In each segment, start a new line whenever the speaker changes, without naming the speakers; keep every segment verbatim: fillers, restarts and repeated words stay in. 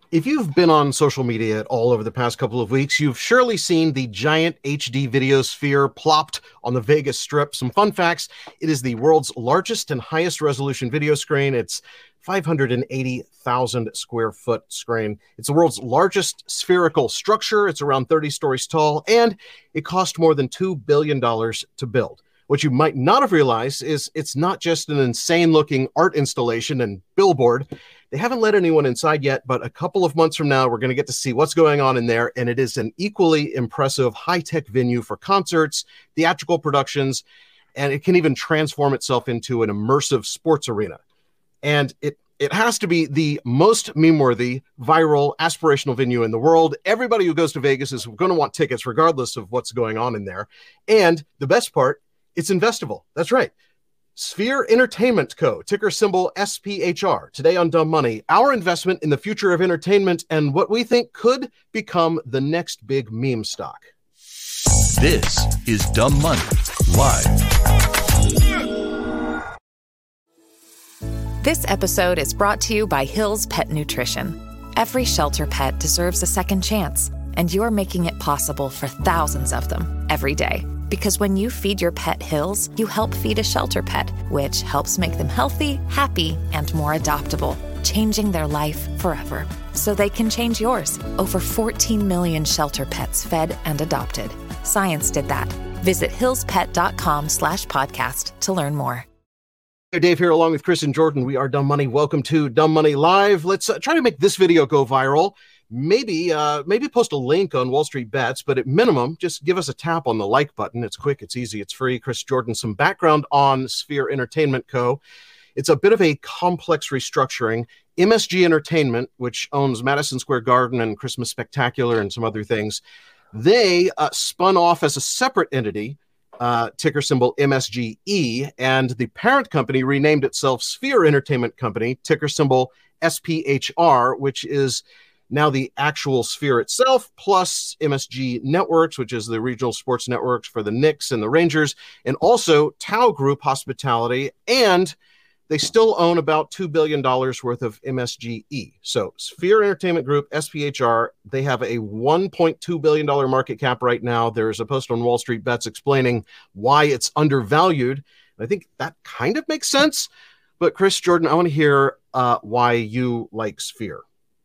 If you've been on social media at all over the past couple of weeks, you've surely seen the giant H D video sphere plopped on the Vegas Strip. Some fun facts: it is the world's largest and highest resolution video screen. It's five hundred eighty thousand square foot screen. It's the world's largest spherical structure. It's around thirty stories tall, and it cost more than two billion dollars to build. What you might not have realized is it's not just an insane-looking art installation and billboard. They haven't let anyone inside yet, but a couple of months from now, we're going to get to see what's going on in there, and it is an equally impressive high-tech venue for concerts, theatrical productions, and it can even transform itself into an immersive sports arena. And it it has to be the most meme-worthy, viral, aspirational venue in the world. Everybody who goes to Vegas is going to want tickets regardless of what's going on in there. And the best part, it's investable. That's right. Sphere Entertainment Co., ticker symbol S P H R. Today on Dumb Money, our investment in the future of entertainment and what we think could become the next big meme stock.
This is Dumb Money Live.
This episode is brought to you by Hill's Pet Nutrition. Every shelter pet deserves a second chance, and you're making it possible for thousands of them every day. Because when you feed your pet Hills, you help feed a shelter pet, which helps make them healthy, happy, and more adoptable, changing their life forever. So they can change yours. Over fourteen million shelter pets fed and adopted. Science did that. Visit hillspet.com slash podcast to learn more.
Hey, Dave here along with Chris and Jordan. We are Dumb Money. Welcome to Dumb Money Live. Let's uh, try to make this video go viral. Maybe uh, maybe post a link on Wall Street Bets, but at minimum, just give us a tap on the like button. It's quick, it's easy, it's free. Chris, Jordan, some background on Sphere Entertainment Co. It's a bit of a complex restructuring. M S G Entertainment, which owns Madison Square Garden and Christmas Spectacular and some other things, they uh, spun off as a separate entity, uh, ticker symbol M S G E, and the parent company renamed itself Sphere Entertainment Company, ticker symbol S P H R, which is now the actual Sphere itself, plus M S G Networks, which is the regional sports networks for the Knicks and the Rangers, and also Tao Group Hospitality, and they still own about two billion dollars worth of M S G E. So Sphere Entertainment Group, S P H R, they have a one point two billion dollars market cap right now. There's a post on Wall Street Bets explaining why it's undervalued. I think that kind of makes sense. But Chris, Jordan, I want to hear uh, why you like Sphere.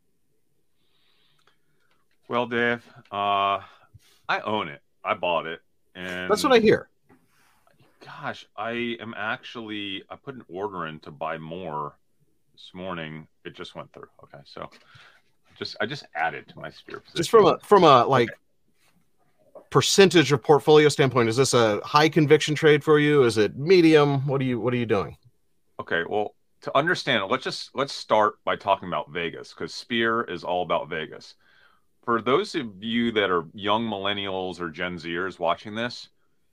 Well, Dave, uh, I own it. I bought it. And
that's what I hear.
Gosh, I am actually, I put an order in to buy more this morning. It just went through. Okay. So just, I just added to my Sphere position.
Just from a, from a like okay. percentage of portfolio standpoint, is this a high conviction trade for you? Is it medium? What are you, what are you doing?
Okay. Well, to understand it, let's just, let's start by talking about Vegas, because Sphere is all about Vegas. For those of you that are young millennials or Gen Zers watching this,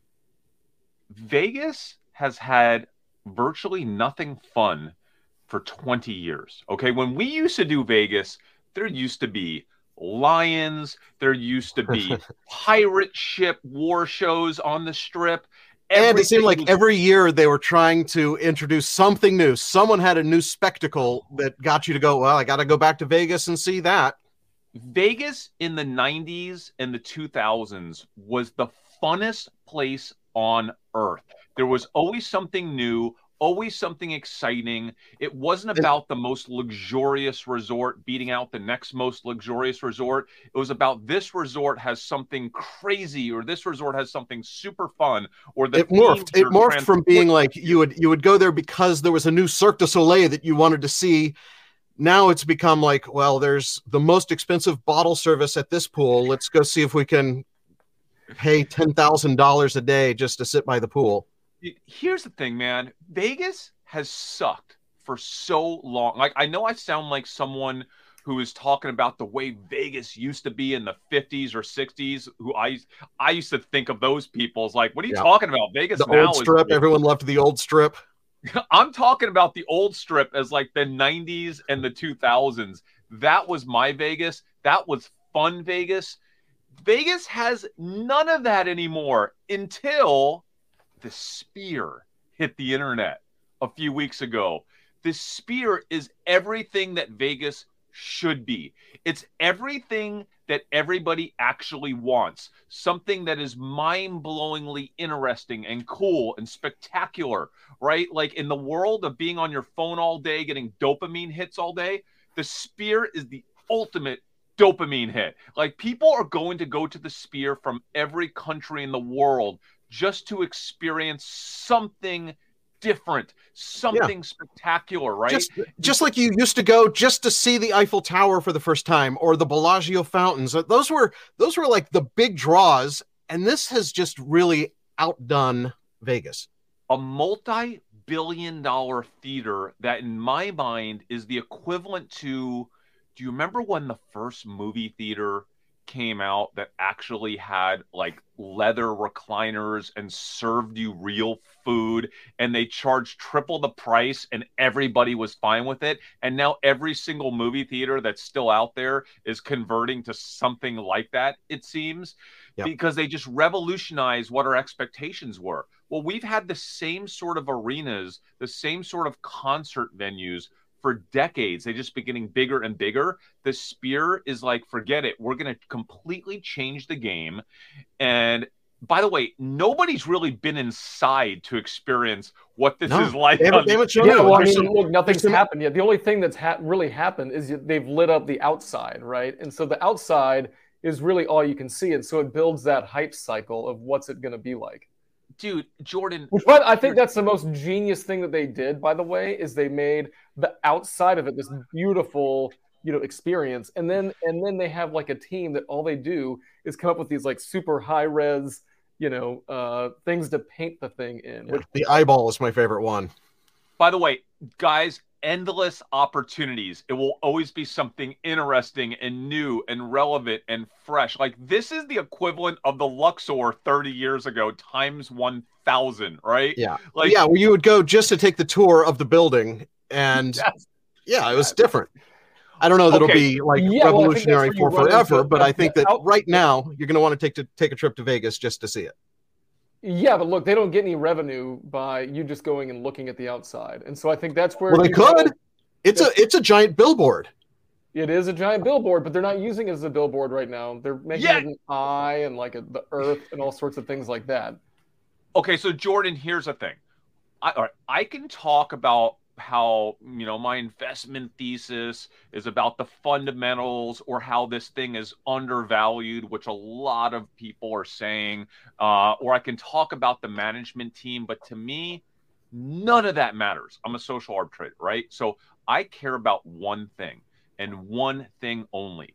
Vegas has had virtually nothing fun for twenty years. Okay, when we used to do Vegas, there used to be lions, there used to be pirate ship war shows on the Strip. Everything
and it seemed like
was...
every year they were trying to introduce something new. Someone had a new spectacle that got you to go, well, I got to go back to Vegas and see that.
Vegas in the nineties and the two thousands was the funnest place on earth. There was always something new, always something exciting. It wasn't about the most luxurious resort beating out the next most luxurious resort. It was about this resort has something crazy, or this resort has something super fun, or the
it morphed. It morphed from being like you would you would go there because there was a new Cirque du Soleil that you wanted to see. Now it's become like, well, there's the most expensive bottle service at this pool. Let's go see if we can pay ten thousand dollars a day just to sit by the pool.
Here's the thing, man. Vegas has sucked for so long. Like, I know I sound like someone who is talking about the way Vegas used to be in the fifties or sixties, who I I used to think of those people as like, what are you yeah. talking about? Vegas
the
now
old strip.
Is,
everyone loved the old strip.
I'm talking about the old strip as like the nineties and the two thousands. That was my Vegas. That was fun Vegas. Vegas has none of that anymore until the Sphere hit the internet a few weeks ago. The Sphere is everything that Vegas should be. It's everything that everybody actually wants. Something that is mind-blowingly interesting and cool and spectacular, right? Like in the world of being on your phone all day, getting dopamine hits all day, the Sphere is the ultimate dopamine hit. Like people are going to go to the Sphere from every country in the world just to experience something different, something yeah. spectacular, right?
Just, just like you used to go just to see the Eiffel Tower for the first time or the Bellagio fountains. Those were those were like the big draws, and this has just really outdone Vegas.
A multi-billion dollar theater that in my mind is the equivalent to, do you remember when the first movie theater came out that actually had like leather recliners and served you real food, and they charged triple the price and everybody was fine with it? And now every single movie theater that's still out there is converting to something like that, it seems, yep. because they just revolutionized what our expectations were. Well, we've had the same sort of arenas, the same sort of concert venues for decades. They just been getting bigger and bigger. The Sphere is like, forget it. We're going to completely change the game. And by the way, nobody's really been inside to experience what this no, is like.
They haven't, they haven't shown
yeah, well, I mean,
some,
look, nothing's happened yet. The only thing that's ha- really happened is they've lit up the outside, right? And so the outside is really all you can see. And so it builds that hype cycle of what's it going to be like.
Dude, Jordan.
Which, but I think that's the most genius thing that they did, by the way, is they made the outside of it this beautiful, you know, experience. And then and then they have like a team that all they do is come up with these like super high res, you know, uh, things to paint the thing in.
Yeah, the eyeball is my favorite one.
By the way, guys, endless opportunities. It will always be something interesting and new and relevant and fresh. Like this is the equivalent of the Luxor thirty years ago times one thousand, right?
Yeah.
Like,
yeah, where you would go just to take the tour of the building. And
yes.
yeah, it was different. I don't know that okay. it'll be like yeah, revolutionary well, for forever, but I think that out- right now you're going to want to take to take a trip to Vegas just to see it.
Yeah, but look, they don't get any revenue by you just going and looking at the outside, and so I think that's where
well they could. Know, it's a it's a giant billboard.
It is a giant billboard, but they're not using it as a billboard right now. They're making yeah. it an eye and like a, the earth and all sorts of things like that.
Okay, so Jordan, here's the thing. I all right, I can talk about how, you know, my investment thesis is about the fundamentals or how this thing is undervalued, which a lot of people are saying, uh, or I can talk about the management team, but to me, none of that matters. I'm a social arbitrator, right? So I care about one thing and one thing only.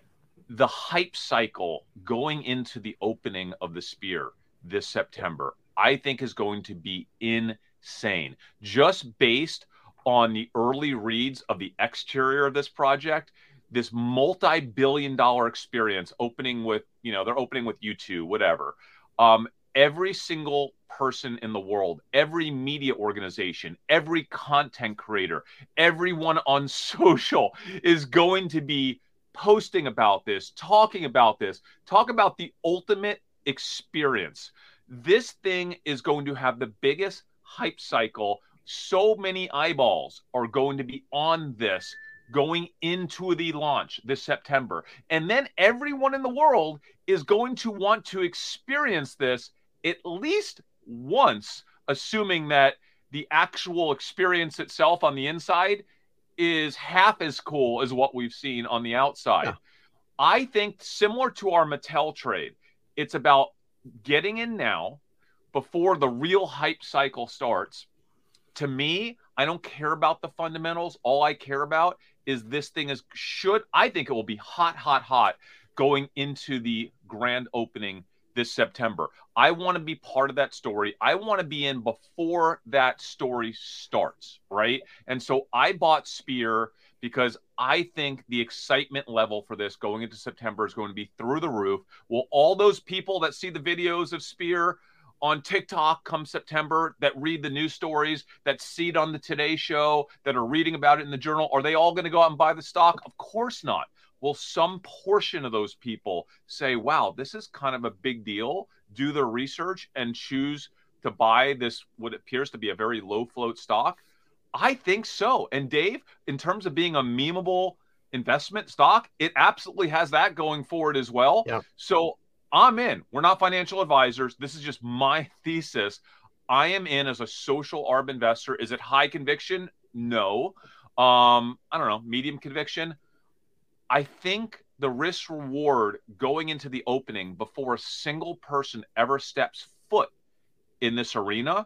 The hype cycle going into the opening of the Sphere this September, I think is going to be insane. Just based on the early reads of the exterior of this project, this multi-billion dollar experience opening with, you know, they're opening with U two, whatever. Um, every single person in the world, every media organization, every content creator, everyone on social is going to be posting about this, talking about this, talk about the ultimate experience. This thing is going to have the biggest hype cycle. So many eyeballs are going to be on this going into the launch this September. And then everyone in the world is going to want to experience this at least once, assuming that the actual experience itself on the inside is half as cool as what we've seen on the outside. Yeah. I think similar to our Mattel trade, it's about getting in now before the real hype cycle starts. To me, I don't care about the fundamentals. All I care about is this thing is should, I think it will be hot, hot, hot going into the grand opening this September. I want to be part of that story. I want to be in before that story starts, right? And so I bought Sphere because I think the excitement level for this going into September is going to be through the roof. Will all those people that see the videos of Sphere on TikTok come September, that read the news stories, that see it on the Today Show, that are reading about it in the Journal, are they all going to go out and buy the stock? Of course not. Will some portion of those people say, wow, this is kind of a big deal, do their research and choose to buy this, what appears to be a very low float stock? I think so. And Dave, in terms of being a memeable investment stock, it absolutely has that going for it as well.
Yeah.
So I'm in. We're not financial advisors. This is just my thesis. I am in as a social arb investor. Is it high conviction? No. Um, I don't know, medium conviction. I think the risk reward going into the opening before a single person ever steps foot in this arena,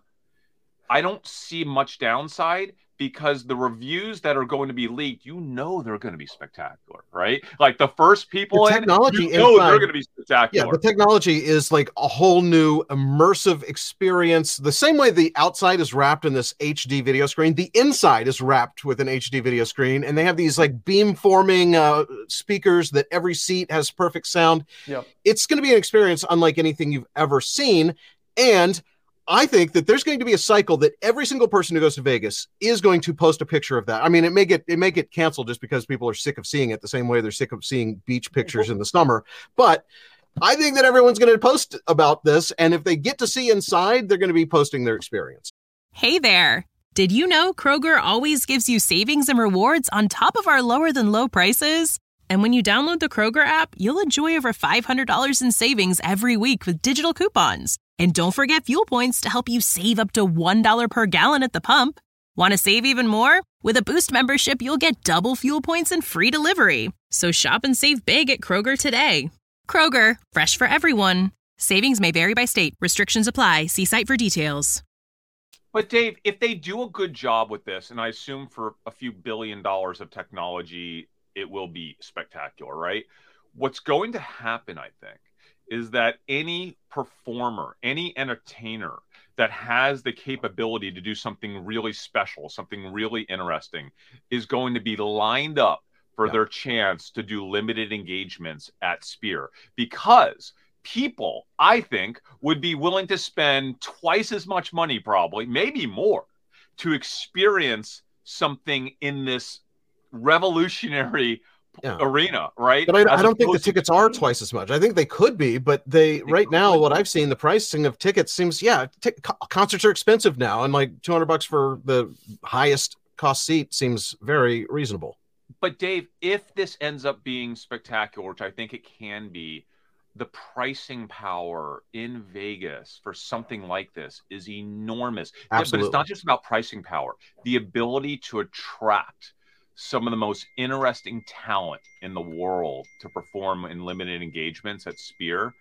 I don't see much downside, because the reviews that are going to be leaked, you know, they're going to be spectacular, right? Like the first people
the technology
in, you know
inside,
they're going to be spectacular.
Yeah, the technology is like a whole new immersive experience. The same way the outside is wrapped in this H D video screen, the inside is wrapped with an H D video screen, and they have these like beam-forming uh, speakers that every seat has perfect sound.
Yep.
It's going to be an experience unlike anything you've ever seen, and I think that there's going to be a cycle that every single person who goes to Vegas is going to post a picture of that. I mean, it may get it may get canceled just because people are sick of seeing it the same way they're sick of seeing beach pictures in the summer. But I think that everyone's going to post about this, and if they get to see inside, they're going to be posting their experience.
Hey there. Did you know Kroger always gives you savings and rewards on top of our lower than low prices? And when you download the Kroger app, you'll enjoy over five hundred dollars in savings every week with digital coupons. And don't forget fuel points to help you save up to one dollar per gallon at the pump. Want to save even more? With a Boost membership, you'll get double fuel points and free delivery. So shop and save big at Kroger today. Kroger, fresh for everyone. Savings may vary by state. Restrictions apply. See site for details.
But Dave, if they do a good job with this, and I assume for a few billion dollars of technology, it will be spectacular, right? What's going to happen, I think, is that any performer, any entertainer that has the capability to do something really special, something really interesting, is going to be lined up for
yeah.
their chance to do limited engagements at Sphere. Because people, I think, would be willing to spend twice as much money, probably, maybe more, to experience something in this revolutionary
Yeah.
arena, right?
But I, I don't think the
to-
tickets are twice as much. I think they could be, but they,
They
right now,
could
what
be.
I've seen, the pricing of tickets seems, yeah, t- co- concerts are expensive now, and like two hundred bucks for the highest cost seat seems very reasonable.
But Dave, if this ends up being spectacular, which I think it can be, the pricing power in Vegas for something like this is enormous. Yeah,
Absolutely.
but it's not just about pricing power. The ability to attract some of the most interesting talent in the world to perform in limited engagements at Sphere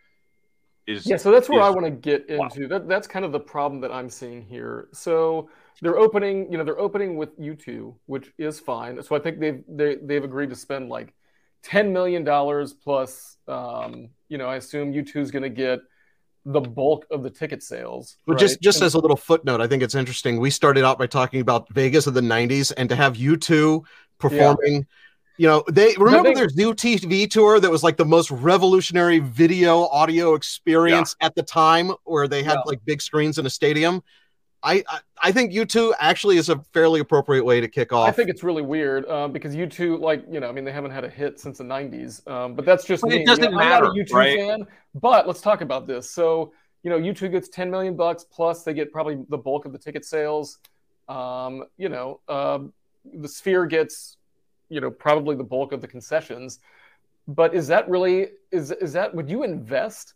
is
yeah. So that's where
is,
I want to get
wow.
into. That that's kind of the problem that I'm seeing here. So they're opening, you know, they're opening with U two, which is fine. So I think they've they, they've agreed to spend like ten million dollars plus. Um, you know, I assume U two is going to get the bulk of the ticket sales.
Well,
right?
just just
and,
as a little footnote, I think it's interesting. We started out by talking about Vegas of the nineties, and to have U two performing, yeah. you know, they remember
they,
their Zoo T V tour that was like the most revolutionary video audio experience yeah. at the time, where they had yeah. like big screens in a stadium. I, I I think U two actually is a fairly appropriate way to kick off.
I think it's really weird um, because U two, like, you know, I mean, they haven't had a hit since the nineties, um, but that's just
but
me.
It doesn't
you know,
matter,
I'm not a U two
right?
fan, but let's talk about this. So, you know, U two gets ten million bucks plus they get probably the bulk of the ticket sales. Um, you know, uh, the Sphere gets, you know, probably the bulk of the concessions. But is that really is is that would you invest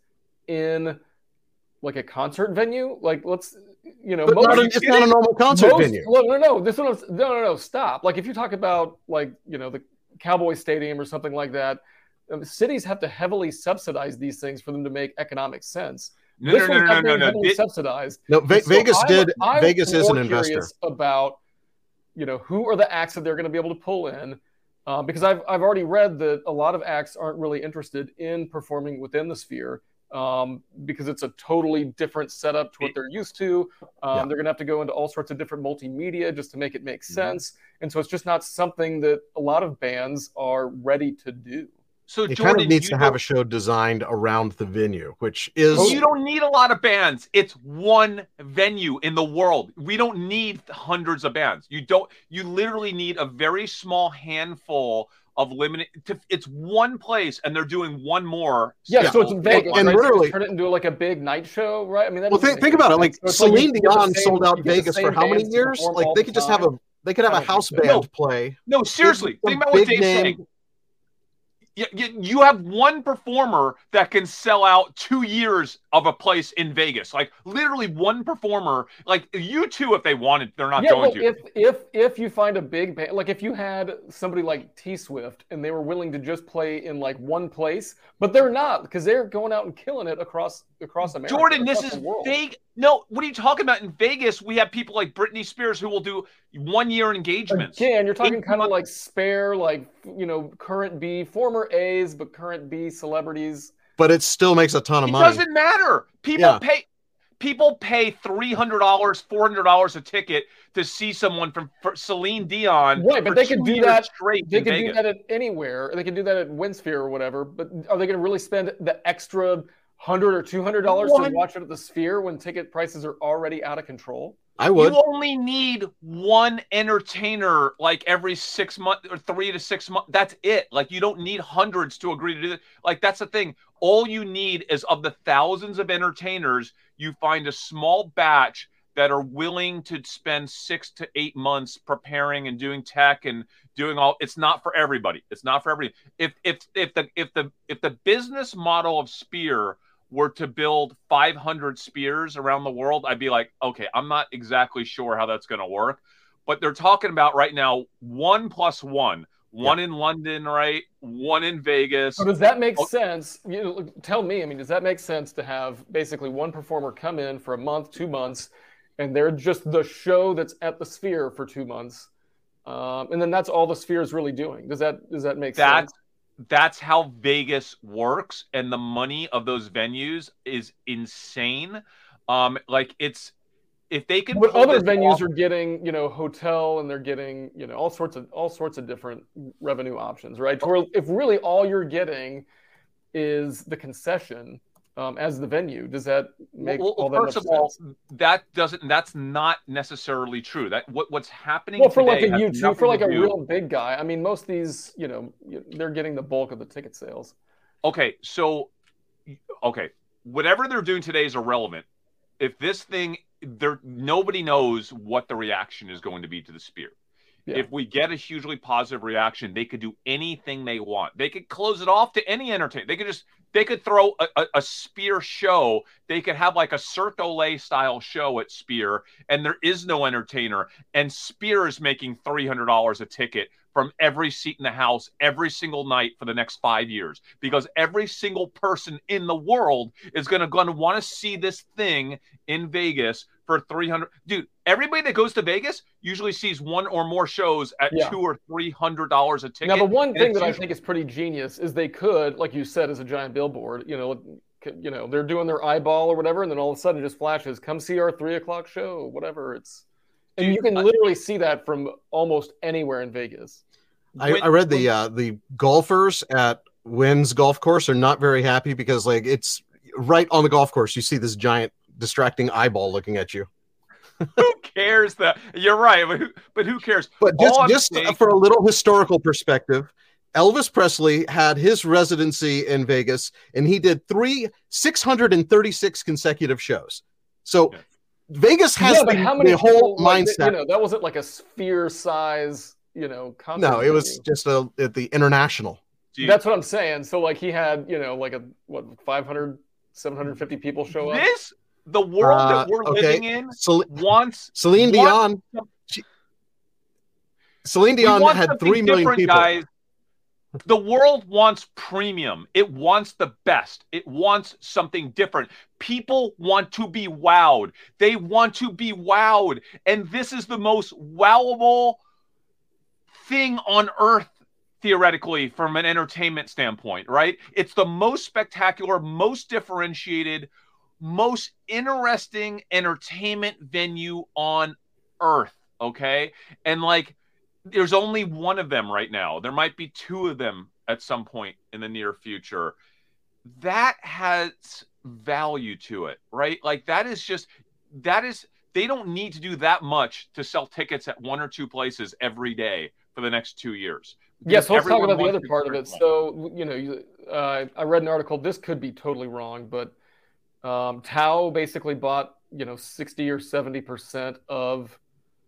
in like a concert venue? Like, let's, you know,
but
most,
not a, it's not a normal concert
most,
venue.
No, no, no. This one, no, no, no. Stop. Like, if you talk about like, you know, the Cowboy Stadium or something like that, um, cities have to heavily subsidize these things for them to make economic sense.
No,
this
no,
one's
no,
not
no,
being
no,
heavily
no.
subsidized.
No, Ve-
so
Vegas
I'm,
did.
I'm
Vegas is an
more
investor.
curious about, you know, who are the acts that they're going to be able to pull in. Uh, because I've I've already read that a lot of acts aren't really interested in performing within the Sphere. Um, because it's a totally different setup to what they're used to. Um,
yeah.
They're going to have to go into all sorts of different multimedia just to make it make sense. Mm-hmm. And so it's just not something that a lot of bands are ready to do.
So
it
Jordan,
kind of needs to
don't...
have a show designed around the venue, which is...
You don't need a lot of bands. It's one venue in the world. We don't need hundreds of bands. You don't. You literally need a very small handful of limited. To, it's one place, and they're doing one more.
Yeah, yeah. So it's in Vegas,
and, and
right?
literally
so turn it into like a big night show, right? I mean, that
well, think, think about it. Like,
so
Celine
like
Dion
same,
sold out Vegas for how many years? Like, they could just have a they could have a house band
no,
play.
No, seriously, think about what Dave's saying. You, you, you have one performer that can sell out two years of a place in Vegas. Like literally one performer. Like U two, if they wanted, they're not
yeah,
going
well,
to.
if if if you find a big band, like if you had somebody like T Swift and they were willing to just play in like one place, but they're not because they're going out and killing it across across America.
Jordan, this
across
is
the world.
big. No, what are you talking about? In Vegas, we have people like Britney Spears who will do one year engagements.
Again, you're talking
Eight
kind of
months-
like spare, like, you know, current B, former A's, but current B celebrities.
But it still makes a ton of
It
money.
doesn't matter. People
Yeah.
pay. People pay three hundred dollars, four hundred dollars a ticket to see someone from for Celine Dion.
Right, but
for
they could
two
do
years
that.
straight.
They
in
could do
Vegas.
that at anywhere. They could do that at WinSphere or whatever. But are they going to really spend the extra hundred or two hundred dollars to
One-
watch it at the Sphere when ticket prices are already out of control?
I would.
You only need one entertainer like every six months or three to six months. That's it. Like you don't need hundreds to agree to do that. Like that's the thing. All you need is of the thousands of entertainers, you find a small batch that are willing to spend six to eight months preparing and doing tech and doing all. It's not for everybody. It's not for everybody. If if if the if the if the business model of Sphere were to build five hundred Spears around the world, I'd be like, okay, I'm not exactly sure how that's going to work. But they're talking about right now one plus one, one yeah. in London, right? One in Vegas.
So does that make oh. sense? You know, tell me, I mean, does that make sense to have basically one performer come in for a month, two months, and they're just the show that's at the Sphere for two months? Um, and then that's all the Sphere is really doing. Does that, does that make
that's,
sense?
That's how Vegas works, and the money of those venues is insane. Um, like it's if they can.
But other venues
off,
are getting, you know, hotel, and they're getting, you know, all sorts of all sorts of different revenue options, right? Where if really all you're getting is the concession um, as the venue, does that make
well,
all that
first
much
of all,
sense?
that doesn't. That's not necessarily true. That what what's happening.
Well, for
today
like a
has
YouTube, for like a
do-
real big guy. I mean, most of these, you know, they're getting the bulk of the ticket sales.
Okay, so, okay, whatever they're doing today is irrelevant. If this thing, there, nobody knows what the reaction is going to be to the Sphere. Yeah. If we get a hugely positive reaction, they could do anything they want. They could close it off to any entertainment. They could just, they could throw a, a, a Sphere show. They could have like a Cirque du Soleil style show at Sphere, and there is no entertainer. And Sphere is making three hundred dollars a ticket from every seat in the house every single night for the next five years, because every single person in the world is going to going to want to see this thing in Vegas for three hundred. Dude, everybody that goes to Vegas usually sees one or more shows at yeah. two or three hundred dollars a ticket.
Now, the one thing that usually... I think is pretty genius is they could, like you said, as a giant billboard, you know, you know, they're doing their eyeball or whatever, and then all of a sudden it just flashes, "Come see our three o'clock show," whatever. It's and Dude, you can literally I... see that from almost anywhere in Vegas.
I, I read the uh, the golfers at Wynn's golf course are not very happy because like it's right on the golf course. You see this giant distracting eyeball looking at you.
Who cares that you're right, but who, but who cares?
But just, just saying... for a little historical perspective, Elvis Presley had his residency in Vegas and he did three six hundred thirty-six consecutive shows. So yeah. Vegas has
yeah,
the,
how many
the whole
people, like,
mindset.
You know, that wasn't like a Sphere size. You know,
no, it was just a, at the international.
Jeez. That's what I'm saying. So like he had, you know, like a what five hundred, seven hundred fifty people show up.
This the world
uh,
that we're
okay.
living in
Cel-
wants
Celine Dion.
Wants,
she, Celine Dion had three million people.
Guys. The world wants premium. It wants the best. It wants something different. People want to be wowed. They want to be wowed, and this is the most wowable thing on earth, theoretically, from an entertainment standpoint, right? It's the most spectacular, most differentiated, most interesting entertainment venue on earth, okay? And like, there's only one of them right now. There might be two of them at some point in the near future. That has value to it, right? Like that is just, that is, they don't need to do that much to sell tickets at one or two places every day for the next two years.
Yes, let's talk about the other part of it. So, you know, uh, I read an article, this could be totally wrong, but um, Tao basically bought, you know, sixty or seventy percent of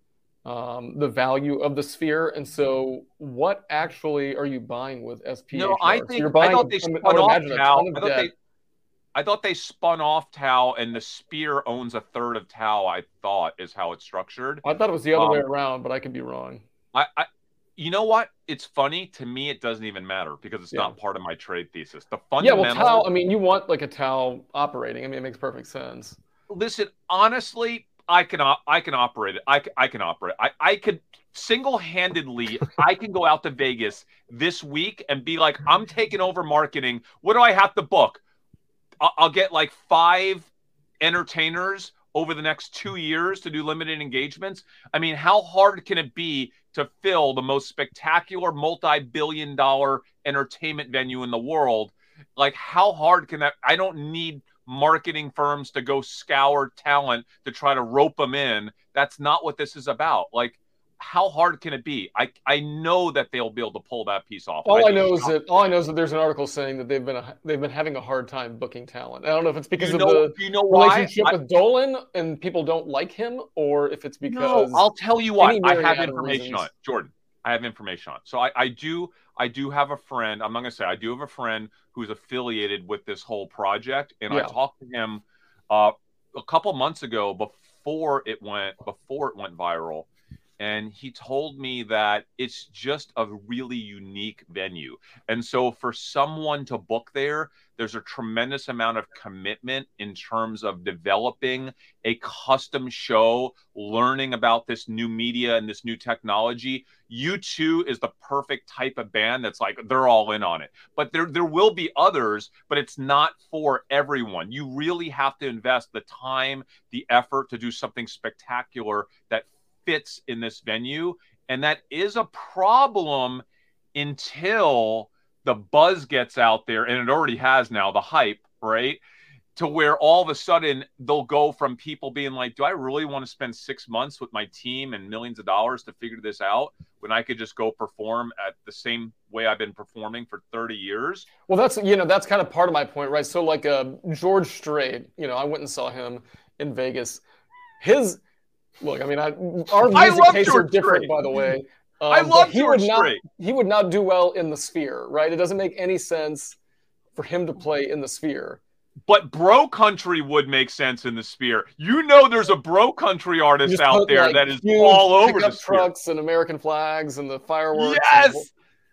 um, the value of the Sphere. And so, what actually are you buying with S P H R?
No, I
So
think
you're buying,
I thought they
I
spun
would
off
imagine, a
Tau.
ton
I
of
thought
debt.
they, I thought they spun off Tau, and the Sphere owns a third of Tau. I thought is how it's structured.
I thought it was the other
Um,
way around, but I could be wrong.
I, I, you know what? It's funny to me. It doesn't even matter because it's
Yeah.
not part of my trade thesis. The
Yeah, well,
fundamental.
Tau, I mean, you want like a Tau operating. I mean, it makes perfect sense.
Listen, honestly, I can op- I can operate it. I, c- I can operate. I, I could single-handedly. I can go out to Vegas this week and be like, I'm taking over marketing. What do I have to book? I'll, I'll get like five entertainers over the next two years to do limited engagements. I mean, how hard can it be to fill the most spectacular multi-billion dollar entertainment venue in the world? Like, how hard can that? I don't need marketing firms to go scour talent to try to rope them in. That's not what this is about. Like, how hard can it be? I I know that they'll be able to pull that piece off.
All I
just
know is
don't-
that all I know is that there's an article saying that they've been a, they've been having a hard time booking talent. I don't know if it's because
you
of
know,
the
you know why?
relationship
I-
with Dolan and people don't like him, or if it's because
No, I'll tell you what.
any
I have
myriad of
information
reasons.
on it, Jordan. I have information on it. So I, I do I do have a friend. I'm not going to say I do have a friend who's affiliated with this whole project, and I
Yeah.
talked to him uh, a couple months ago before it went before it went viral. And he told me that it's just a really unique venue. And so for someone to book there, there's a tremendous amount of commitment in terms of developing a custom show, learning about this new media and this new technology. U two is the perfect type of band that's like, they're all in on it. But there, there will be others, but it's not for everyone. You really have to invest the time, the effort to do something spectacular that fits in this venue, and that is a problem until the buzz gets out there, and it already has now, the hype, right? To where all of a sudden they'll go from people being like, do I really want to spend six months with my team and millions of dollars to figure this out when I could just go perform at the same way I've been performing for thirty years?
Well, that's, you know, that's kind of part of my point, right? So like uh, George Strait, you know, I went and saw him in Vegas. His Look, I mean, I, our
I
music
love
tastes
George
are different,
Strait.
by the way. Um,
I
but
love
he
George
would not,
Strait.
He would not do well in the Sphere, right? It doesn't make any sense for him to play in the Sphere.
But bro country would make sense in the Sphere. You know, there's a bro country artist
Just
out
put,
there
like,
that is
huge
all over the
pickup
Sphere.
trucks and American flags and the fireworks.
Yes.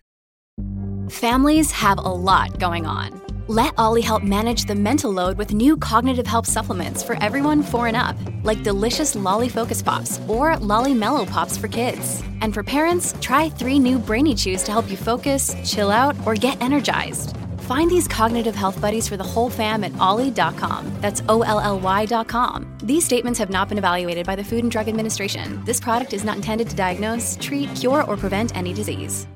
And,
Families have a lot going on. Let Ollie help manage the mental load with new cognitive help supplements for everyone four and up, like delicious Lolly Focus Pops or Lolly Mellow Pops for kids. And for parents, try three new Brainy Chews to help you focus, chill out, or get energized. Find these cognitive health buddies for the whole fam at ollie dot com. That's O L L Y dot com. These statements have not been evaluated by the Food and Drug Administration. This product is not intended to diagnose, treat, cure, or prevent any disease.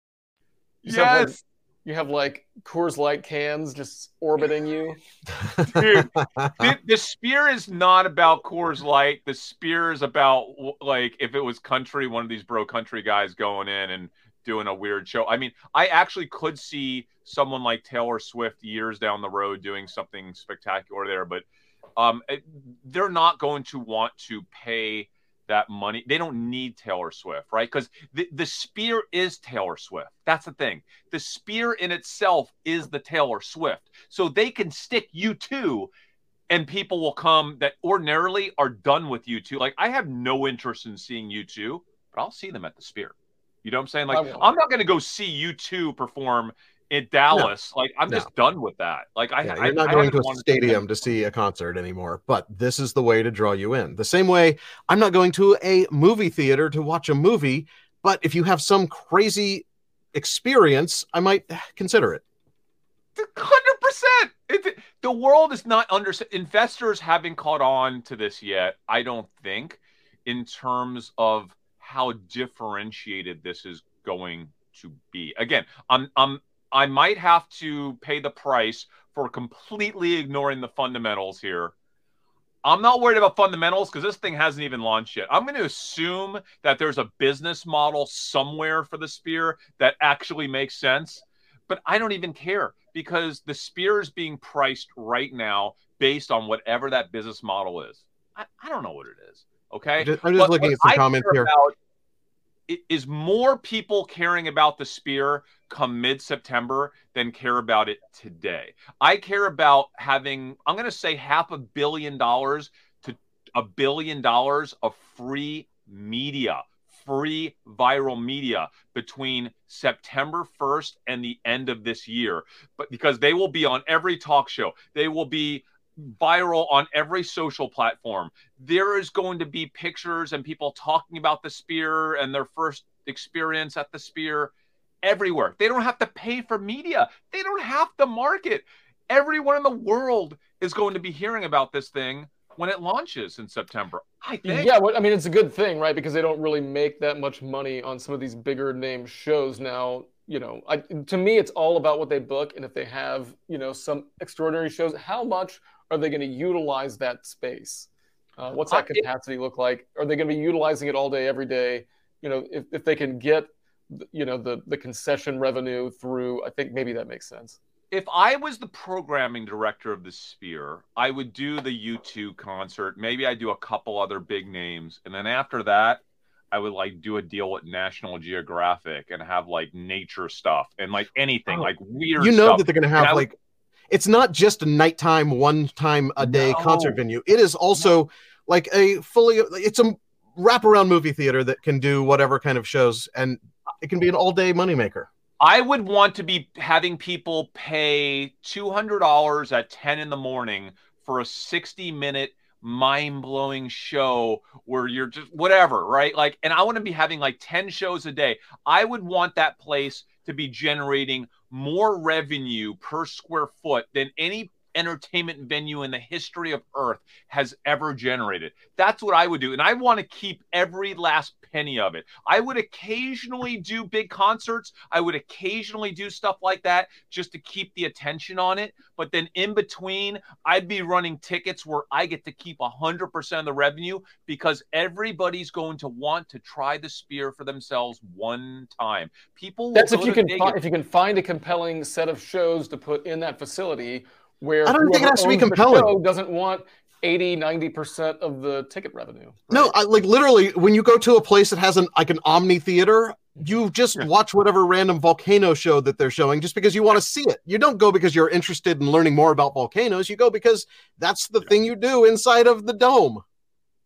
You have, like,
Yes.
you have like Coors Light cans just orbiting you.
Dude, the, the Sphere is not about Coors Light. The Sphere is about, like, if it was country, one of these bro country guys going in and doing a weird show. I mean, I actually could see someone like Taylor Swift years down the road doing something spectacular there, but um, it, they're not going to want to pay that money. They don't need Taylor Swift, right? Because the, the Sphere is Taylor Swift. That's the thing. The Sphere in itself is the Taylor Swift. So they can stick U two and people will come that ordinarily are done with U two. Like, I have no interest in seeing U two, but I'll see them at the Sphere. You know what I'm saying? Like, I'm not going to go see U two perform in Dallas. No, like, I'm
no.
just done with that. Like, I,
yeah,
I,
you're not
I
going to a
wanted
stadium to see a concert anymore, but this is the way to draw you in. The same way I'm not going to a movie theater to watch a movie, but if you have some crazy experience, I might consider it.
one hundred percent. It, the world is not under investors haven't caught on to this yet, I don't think, in terms of how differentiated this is going to be. Again, I'm I'm I might have to pay the price for completely ignoring the fundamentals here. I'm not worried about fundamentals because this thing hasn't even launched yet. I'm going to assume that there's a business model somewhere for the Sphere that actually makes sense, but I don't even care because the Sphere is being priced right now based on whatever that business model is. I, I don't know what it is. Okay,
I'm just, I'm just
but
looking at some comments here.
About, is more people caring about the Sphere come mid-September than care about it today. I care about having, I'm going to say half a billion dollars to a billion dollars of free media, free viral media between September first and the end of this year. But because they will be on every talk show, they will be viral on every social platform. There is going to be pictures and people talking about the Sphere and their first experience at the Sphere everywhere. They don't have to pay for media. They don't have to market. Everyone in the world is going to be hearing about this thing when it launches in September, I think.
Yeah, well, I mean, it's a good thing, right? Because they don't really make that much money on some of these bigger name shows now. You know, I, to me, it's all about what they book. And if they have, you know, some extraordinary shows, how much are they going to utilize that space? Uh, what's that capacity look like? Are they going to be utilizing it all day, every day? You know, if, if they can get, you know, the, the concession revenue through, I think maybe that makes sense.
If I was the programming director of the Sphere, I would do the U two concert. Maybe I'd do a couple other big names. And then after that, I would like do a deal with National Geographic and have like nature stuff and like anything, oh, like weird
You know
stuff.
that they're going to have
would,
like, it's not just a nighttime, one time a day
no,
concert venue. It is also no. like a fully, it's a wraparound movie theater that can do whatever kind of shows. And it can be an all day moneymaker.
I would want to be having people pay two hundred dollars at ten in the morning for a sixty minute mind-blowing show where you're just whatever, right? Like, and I want to be having like ten shows a day. I would want that place to be generating more revenue per square foot than any entertainment venue in the history of Earth has ever generated. That's what I would do. And I want to keep every last penny of it. I would occasionally do big concerts. I would occasionally do stuff like that just to keep the attention on it. But then in between, I'd be running tickets where I get to keep one hundred percent of the revenue because everybody's going to want to try the Sphere for themselves one time. People will
That's if
go
you
to
can
Vegas.
fi- if you can find a compelling set of shows to put in that facility where
I don't think it has to be compelling.
Doesn't want eighty, ninety percent of the ticket revenue. Right?
No, I, like literally when you go to a place that has an like an Omni theater, you just yeah. watch whatever random volcano show that they're showing just because you want to see it. You don't go because you're interested in learning more about volcanoes. You go because that's the yeah. thing you do inside of the dome.
one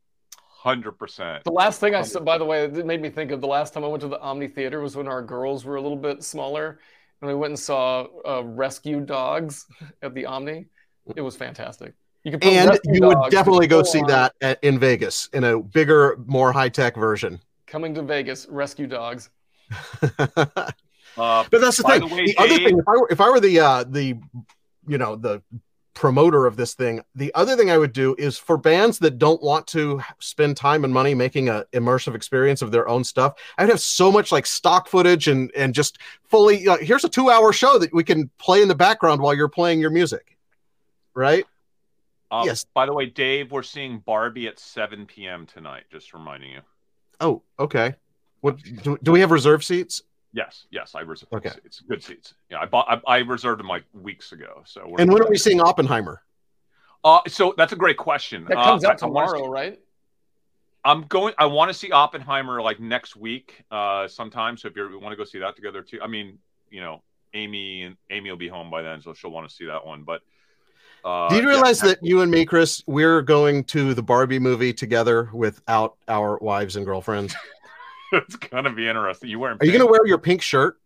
hundred percent.
The last thing I saw, by the way, it made me think of the last time I went to the Omni Theater was when our girls were a little bit smaller. And we went and saw uh, Rescue Dogs at the Omni. It was fantastic. You could
and you would definitely go see on. that at, in Vegas in a bigger, more high-tech version.
Coming to Vegas, Rescue Dogs.
uh,
but that's the thing. The, way, the Dave... other thing, if I were, if I were the uh, the you know the promoter of this thing, the other thing I would do is for bands that don't want to spend time and money making an immersive experience of their own stuff, I'd have so much like stock footage and and just fully uh, here's a two hour show that we can play in the background while you're playing your music, right?
Um,
yes.
By the way, Dave, we're seeing Barbie at seven p.m. tonight. Just reminding you.
Oh, okay. What do, do we have reserve seats?
Yes, yes, I reserved
okay.
seats. Good seats. Yeah, I bought. I, I reserved them like weeks ago. So. We're
and when are we seeing Oppenheimer?
Uh, so that's a great question.
That comes
uh,
out tomorrow,
see,
right?
I'm going. I want to see Oppenheimer like next week, uh, sometime. So if you want to go see that together too, I mean, you know, Amy and Amy will be home by then, so she'll want to see that one. But uh,
do you realize
yeah,
that you and me, Chris, we're going to the Barbie movie together without our wives and girlfriends?
It's gonna be interesting. You wearing?
Are you gonna wear your pink shirt?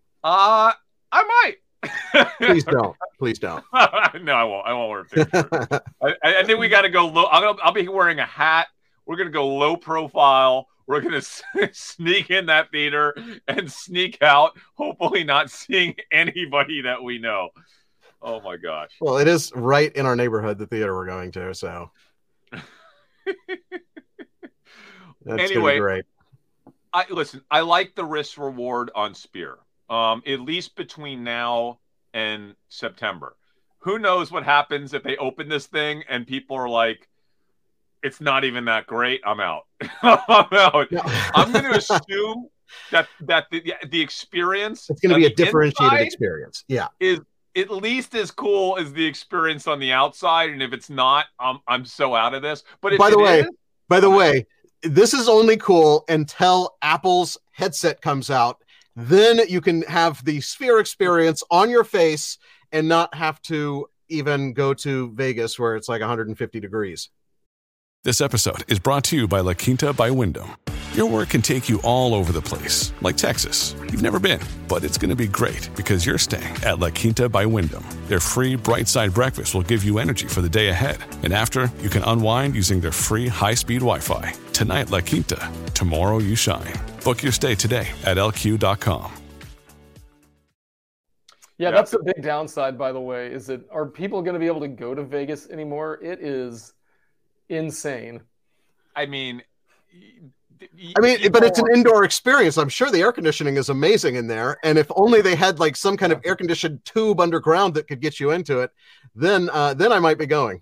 Uh, I might.
Please don't. Please don't.
No, I won't. I won't wear a pink shirt. I, I think we got to go low. I'm gonna, I'll be wearing a hat. We're gonna go low profile. We're gonna sneak in that theater and sneak out. Hopefully, not seeing anybody that we know. Oh my gosh.
Well, it is right in our neighborhood, the theater we're going to. So that's
anyway,
be great.
I listen, I like the risk reward on Sphere. Um, at least between now and September. Who knows what happens if they open this thing and people are like, it's not even that great. I'm out. I'm out. No. I'm going to assume that that the, the experience
it's going to be a differentiated experience. Yeah.
Is at least as cool as the experience on the outside. And if it's not, I'm I'm so out of this. But if
by the
it
way,
is,
By the way, this is only cool until Apple's headset comes out. Then you can have the Sphere experience on your face and not have to even go to Vegas where it's like one hundred fifty degrees.
This episode is brought to you by La Quinta by Wyndham. Your work can take you all over the place, like Texas. You've never been, but it's going to be great because you're staying at La Quinta by Wyndham. Their free Bright Side breakfast will give you energy for the day ahead. And after, you can unwind using their free high-speed Wi-Fi. Tonight, La Quinta. Tomorrow, you shine. Book your stay today at L Q dot com.
Yeah, that's a big downside, by the way, is that are people going to be able to go to Vegas anymore? It is insane.
I mean...
I mean, but it's an indoor experience. I'm sure the air conditioning is amazing in there. And if only they had like some kind of air conditioned tube underground that could get you into it, then uh, then I might be going.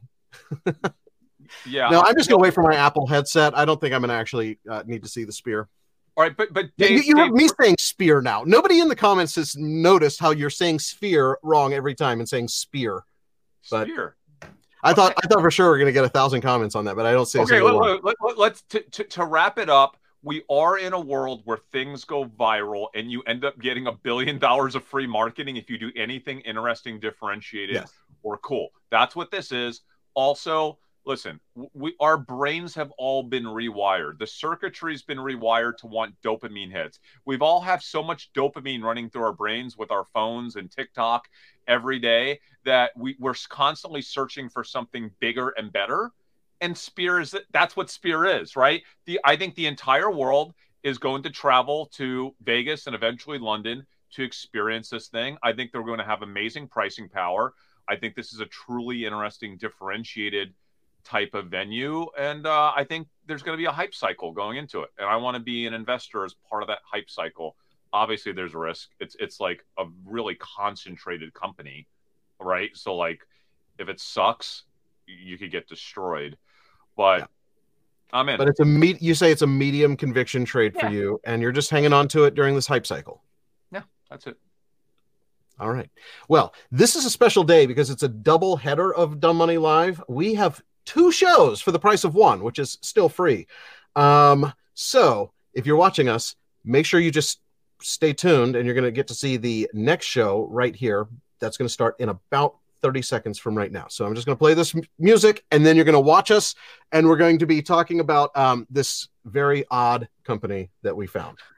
Yeah.
No, I'm just going to wait for my Apple headset. I don't think I'm going to actually uh, need to see the Sphere.
All right, but but
Dave, you, you
Dave,
have me saying Sphere now. Nobody in the comments has noticed how you're saying Sphere wrong every time and saying Spear. But
Sphere.
I thought I thought for sure we we're going to get a thousand comments on that, but I don't see a
okay,
single
let,
one.
let, let, let's to, to, to wrap it up. We are in a world where things go viral and you end up getting a billion dollars of free marketing if you do anything interesting, differentiated,
Yes.
or cool. That's what this is. Also, listen, we our brains have all been rewired. The circuitry's been rewired to want dopamine hits. We've all have so much dopamine running through our brains with our phones and TikTok every day that we, we're constantly searching for something bigger and better. And Sphere is that's what Sphere is, right? The I think the entire world is going to travel to Vegas and eventually London to experience this thing. I think they're going to have amazing pricing power. I think this is a truly interesting, differentiated type of venue, and uh, I think there's going to be a hype cycle going into it. And I want to be an investor as part of that hype cycle. Obviously, there's a risk. It's it's like a really concentrated company, right? So like, if it sucks, you could get destroyed. But yeah. I'm in.
But it's a me- you say it's a medium conviction trade yeah. for you, and you're just hanging on to it during this hype cycle.
Yeah, that's it.
All right. Well, this is a special day because it's a double header of Dumb Money Live. We have two shows for the price of one, which is still free. Um, so if you're watching us, make sure you just stay tuned, and you're going to get to see the next show right here. That's going to start in about thirty seconds from right now. So I'm just going to play this m- music and then you're going to watch us, and we're going to be talking about um, this very odd company that we found.